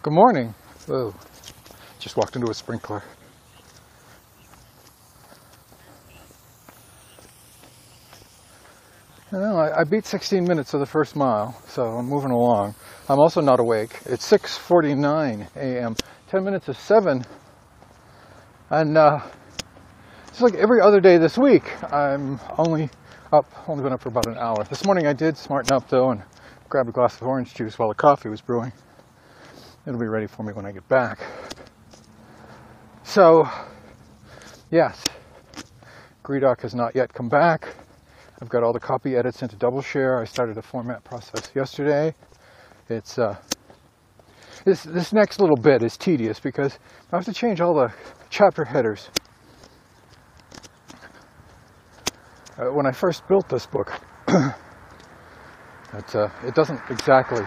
Good morning. Oh, just walked into a sprinkler. I beat 16 minutes of the first mile, so I'm moving along. I'm also not awake. It's 6:49 a.m., 10 minutes of 7, and it's like every other day this week. I'm only been up for about an hour. This morning I did smarten up though and grab a glass of orange juice while the coffee was brewing. It'll be ready for me when I get back. So, yes, Greedoc has not yet come back. I've got all the copy edits into DoubleShare. I started a format process yesterday. It's this next little bit is tedious because I have to change all the chapter headers. When I first built this book, it doesn't exactly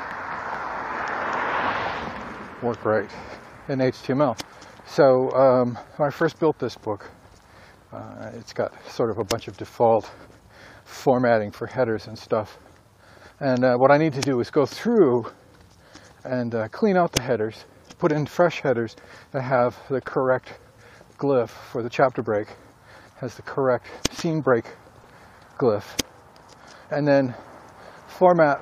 work right in HTML. So when I first built this book, it's got sort of a bunch of default formatting for headers and stuff. And what I need to do is go through and clean out the headers, put in fresh headers that have the correct glyph for the chapter break, has the correct scene break glyph, and then format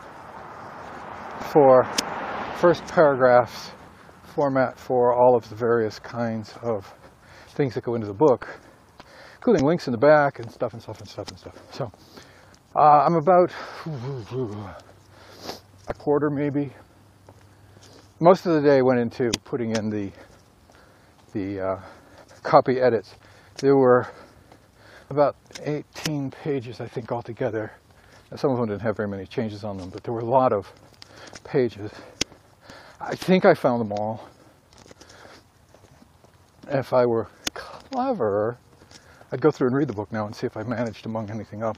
for first paragraphs, format for all of the various kinds of things that go into the book, including links in the back and stuff. So I'm about a quarter maybe. Most of the day went into putting in the copy edits. There were about 18 pages, I think, altogether. Some of them didn't have very many changes on them, but there were a lot of pages. I think I found them all. If I were clever, I'd go through and read the book now and see if I managed to mung anything up.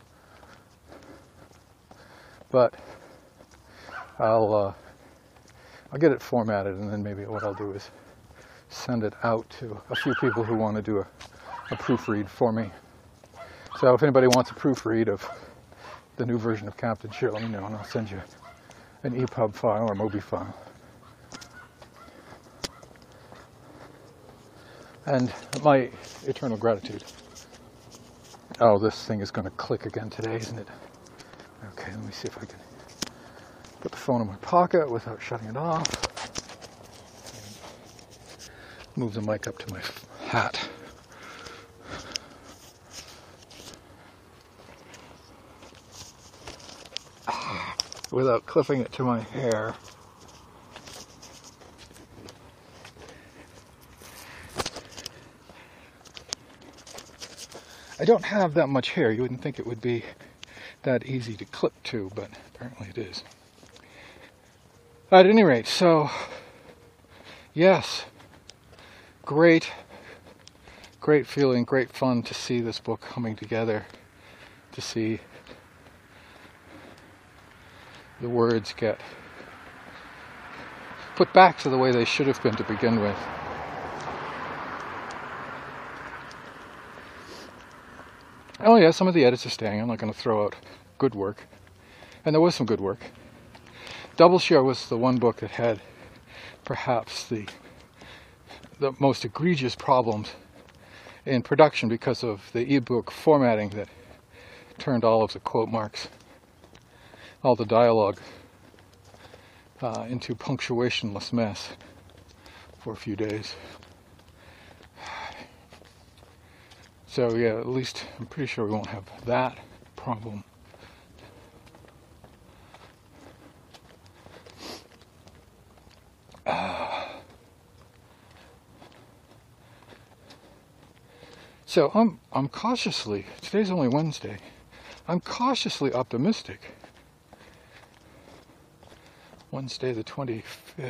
But I'll get it formatted, and then maybe what I'll do is send it out to a few people who want to do a proofread for me. So if anybody wants a proofread of the new version of Captain Share, let me know, and I'll send you an EPUB file or MOBI file. And my eternal gratitude. Oh, this thing is going to click again today, isn't it? Okay, let me see if I can put the phone in my pocket without shutting it off. Move the mic up to my hat. Without clipping it to my hair. I don't have that much hair. You wouldn't think it would be that easy to clip to, but apparently it is. At any rate, so yes, great feeling, great fun to see this book coming together, to see the words get put back to the way they should have been to begin with. Oh yeah, some of the edits are staying. I'm not going to throw out good work. And there was some good work. DoubleShare was the one book that had perhaps the most egregious problems in production because of the ebook formatting that turned all of the quote marks, all the dialogue into punctuationless mess for a few days. So yeah, at least I'm pretty sure we won't have that problem. So I'm cautiously, today's only Wednesday, I'm cautiously optimistic. Wednesday the 25th.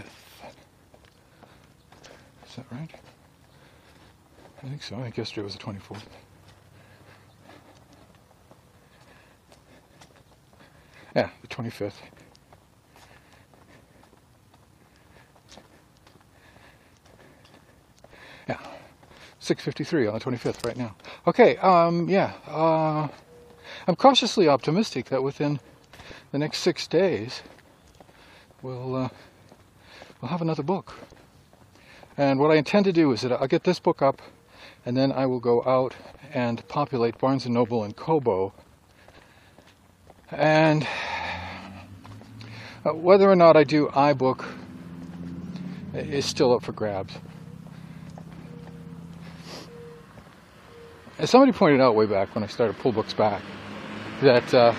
Is that right? I think so. I think yesterday was the 24th. Yeah, the 25th. Yeah, 6:53 on the 25th right now. Okay, I'm cautiously optimistic that within the next 6 days, we'll we'll have another book. And what I intend to do is that I'll get this book up, and then I will go out and populate Barnes & Noble and Kobo. And whether or not I do iBook is still up for grabs. As somebody pointed out way back when I started Pull Books Back, that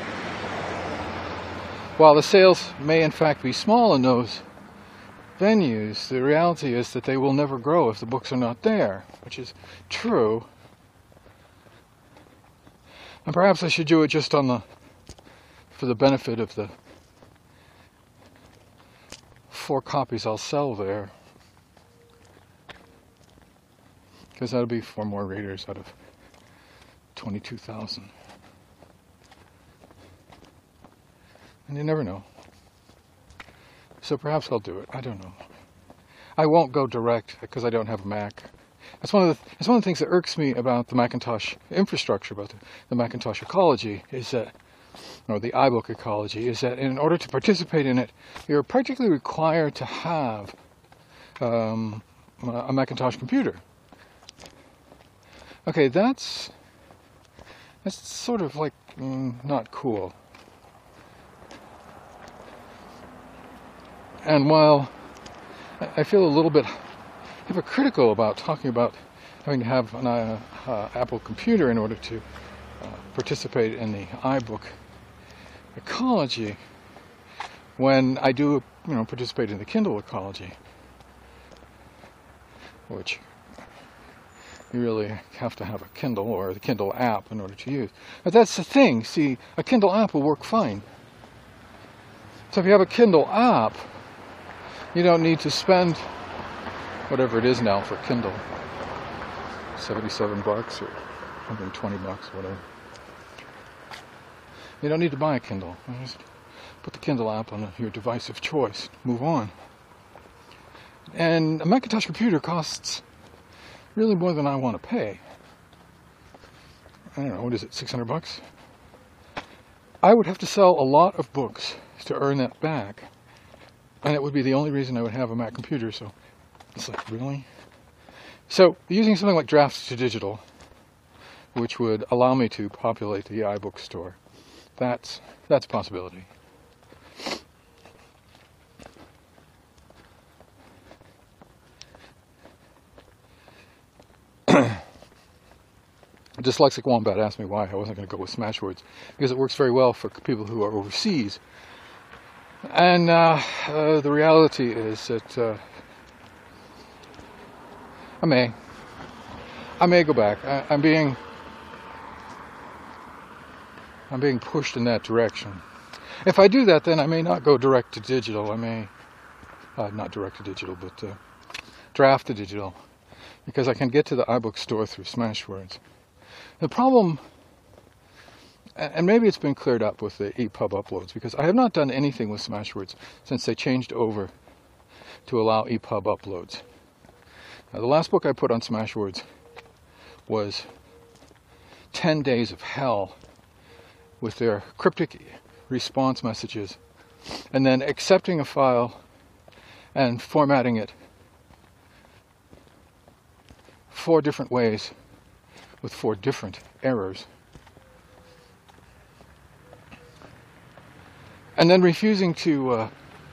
while the sales may in fact be small in those venues, the reality is that they will never grow if the books are not there, which is true. And perhaps I should do it just for the benefit of the 4 copies I'll sell there, because that'll be 4 more readers out of 22,000. And you never know. So perhaps I'll do it. I don't know. I won't go direct because I don't have a Mac. That's one of the things that irks me about the Macintosh infrastructure, about the Macintosh ecology, is that, or the iBook ecology, is that in order to participate in it, you're practically required to have a Macintosh computer. Okay, that's sort of like not cool. And while I feel a little bit hypocritical about talking about having to have an Apple computer in order to participate in the iBook ecology, when I do, participate in the Kindle ecology, which you really have to have a Kindle or the Kindle app in order to use. But that's the thing. See, a Kindle app will work fine. So if you have a Kindle app, you don't need to spend whatever it is now for Kindle, $77 or $120, whatever. You don't need to buy a Kindle. Just put the Kindle app on your device of choice. Move on. And a Macintosh computer costs really more than I want to pay. I don't know, what is it, $600? I would have to sell a lot of books to earn that back. And it would be the only reason I would have a Mac computer, so it's like, really? So, using something like Draft to Digital, which would allow me to populate the iBook store, that's a possibility. Dyslexic Wombat asked me why I wasn't going to go with Smashwords, because it works very well for people who are overseas. And the reality is that I may go back. I'm being pushed in that direction. If I do that, then I may not go direct to digital. I may not direct to digital, but draft to digital, because I can get to the iBook store through Smashwords. The problem, and maybe it's been cleared up with the EPUB uploads, because I have not done anything with Smashwords since they changed over to allow EPUB uploads. Now, the last book I put on Smashwords was 10 Days of Hell with their cryptic response messages, and then accepting a file and formatting it 4 different ways with 4 different errors. And then refusing to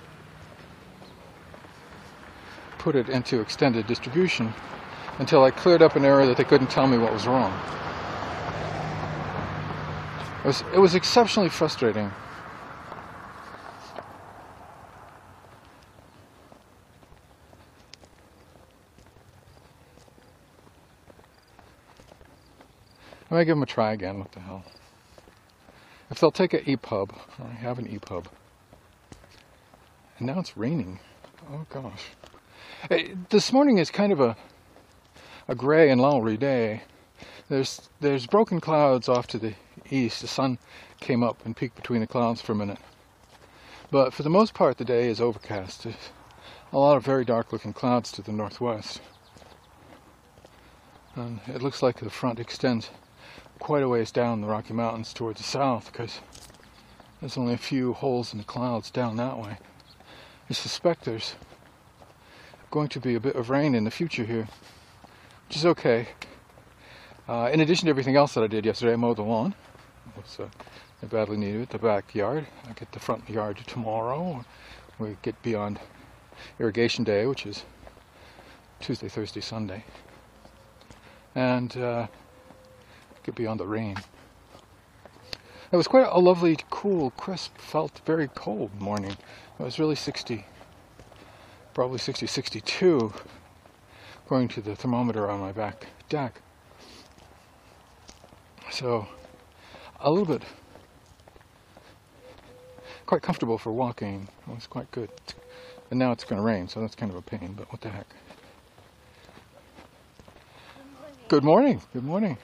put it into extended distribution until I cleared up an error that they couldn't tell me what was wrong. It was exceptionally frustrating. I may give them a try again, what the hell. If they'll take an EPUB, I have an EPUB. And now it's raining. Oh gosh. This morning is kind of a gray and lowery day. There's broken clouds off to the east. The sun came up and peeked between the clouds for a minute. But for the most part, the day is overcast. There's a lot of very dark looking clouds to the northwest. And it looks like the front extends quite a ways down the Rocky Mountains towards the south, because there's only a few holes in the clouds down that way. I suspect there's going to be a bit of rain in the future here, which is okay. In addition to everything else that I did yesterday, I mowed the lawn. I badly needed it. The backyard. I get the front yard tomorrow. We get beyond irrigation day, which is Tuesday, Thursday, Sunday, and get beyond the rain. It was quite a lovely, cool, crisp, felt very cold morning. It was really 60, probably 60, 62, according to the thermometer on my back deck. So, a little bit, quite comfortable for walking. It was quite good. And now it's going to rain, so that's kind of a pain, but what the heck. Good morning. Good morning.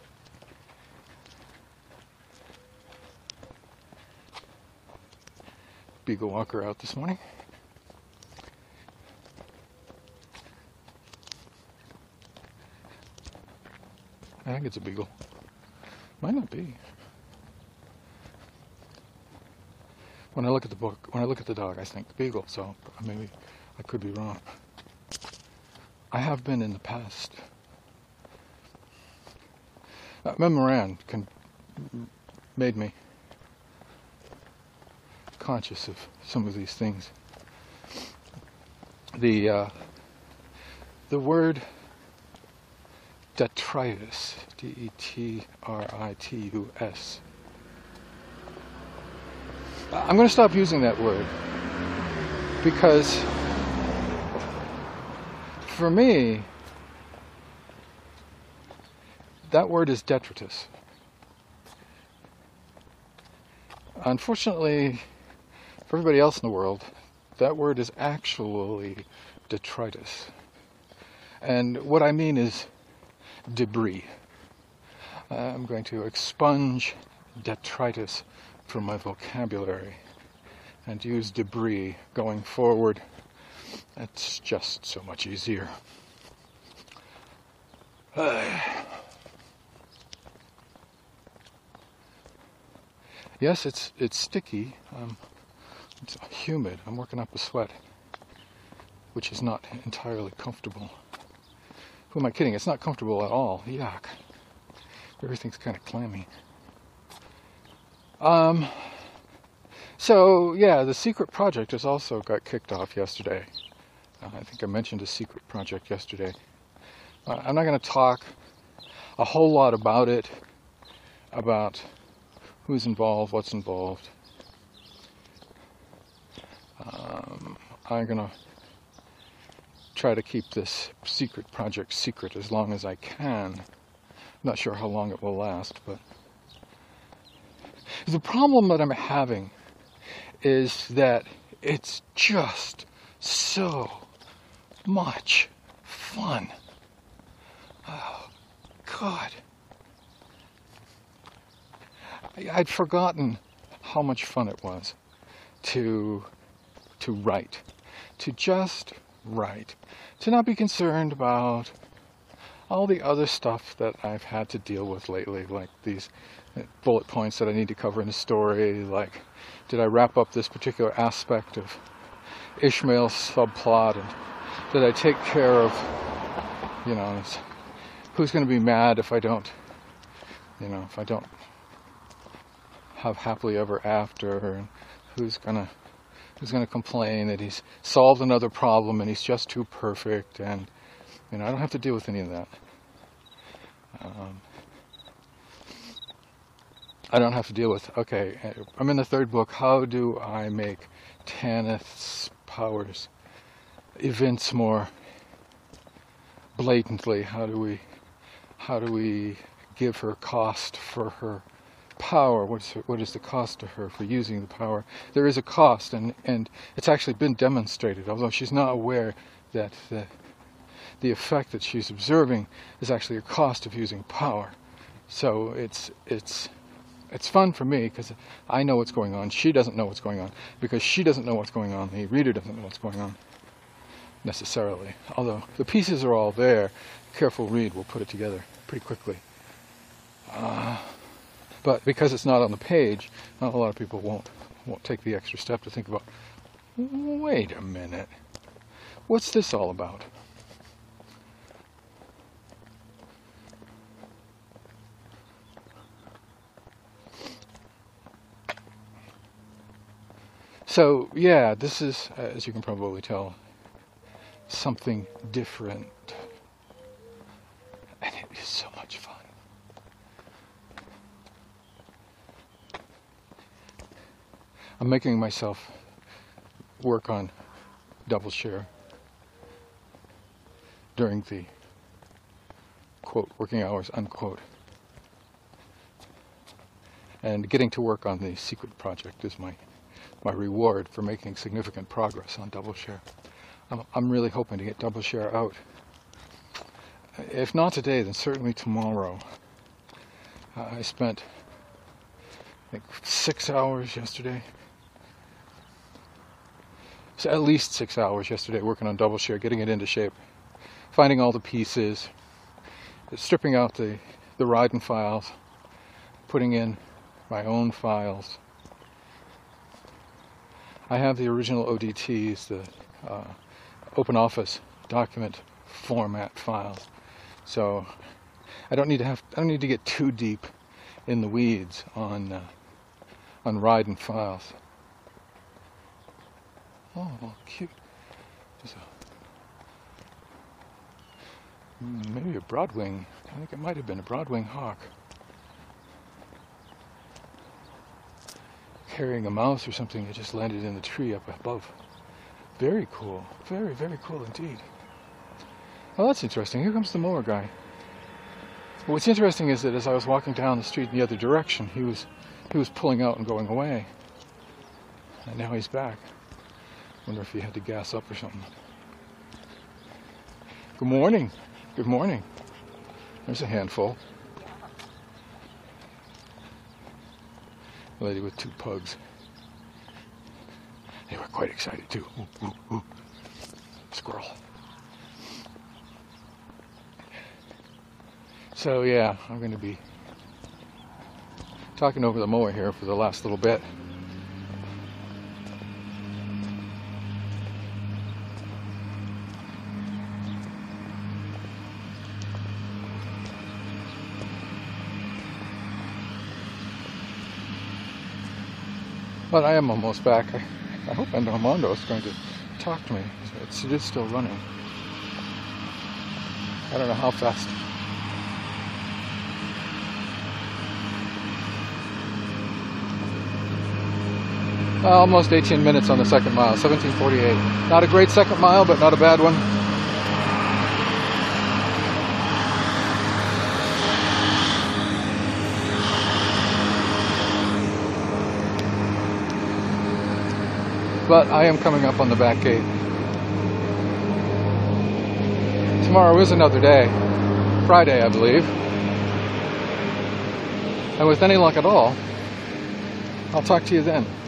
Beagle walker out this morning. I think it's a beagle. Might not be. When I look at the book, when I look at the dog, I think beagle, so maybe I could be wrong. I have been in the past. Memoran made me conscious of some of these things. The word detritus, D-E-T-R-I-T-U-S. I'm going to stop using that word because for me, that word is detritus. Unfortunately, for everybody else in the world, that word is actually detritus. And what I mean is debris. I'm going to expunge detritus from my vocabulary and use debris going forward. It's just so much easier. Yes, it's sticky. It's humid. I'm working up a sweat, which is not entirely comfortable. Who am I kidding? It's not comfortable at all. Yuck. Everything's kind of clammy. So, yeah, the secret project has also got kicked off yesterday. I think I mentioned a secret project yesterday. I'm not going to talk a whole lot about it, about who's involved, what's involved. I'm going to try to keep this secret project secret as long as I can. I'm not sure how long it will last, but the problem that I'm having is that it's just so much fun. Oh, God. I'd forgotten how much fun it was to write, to just write, to not be concerned about all the other stuff that I've had to deal with lately, like these bullet points that I need to cover in a story, like did I wrap up this particular aspect of Ishmael's subplot, and did I take care of, who's going to be mad if I don't have happily ever after, and who's gonna complain that he's solved another problem and he's just too perfect, and I don't have to deal with any of that. I don't have to deal with, okay, I'm in the third book, how do I make Tanith's powers evince more blatantly? How do we give her cost for her power? What is the cost to her for using the power? There is a cost, and it's actually been demonstrated, although she's not aware that the effect that she's observing is actually a cost of using power. So it's fun for me because I know what's going on. She doesn't know what's going on. Because she doesn't know what's going on, the reader doesn't know what's going on necessarily. Although the pieces are all there, careful read will put it together pretty quickly. But because it's not on the page, not a lot of people won't take the extra step to think about, wait a minute, What's this all about? So, yeah, this is, as you can probably tell, something different. And it is so much fun. I'm making myself work on double share during the quote working hours unquote, and getting to work on the secret project is my reward for making significant progress on double share. I'm really hoping to get double share out, if not today then certainly tomorrow. I spent I think 6 hours yesterday. So at least 6 hours yesterday working on double share, getting it into shape, finding all the pieces, stripping out the Ryden files, putting in my own files. I have the original ODTs, the OpenOffice document format files, so I don't need to get too deep in the weeds on Ryden files. Oh, cute. There's maybe a broadwing. I think it might have been a broadwing hawk. Carrying a mouse or something that just landed in the tree up above. Very cool. Very, very cool indeed. Oh, that's interesting. Here comes the mower guy. What's interesting is that as I was walking down the street in the other direction, he was pulling out and going away. And now he's back. Wonder if he had to gas up or something. Good morning. Good morning. There's a handful. A lady with 2 pugs. They were quite excited too. Ooh, ooh, ooh. Squirrel. So yeah, I'm going to be talking over the mower here for the last little bit. But I am almost back. I hope Armando is going to talk to me. It is still running. I don't know how fast. Almost 18 minutes on the second mile, 17:48. Not a great second mile, but not a bad one. But I am coming up on the back gate. Tomorrow is another day. Friday, I believe. And with any luck at all, I'll talk to you then.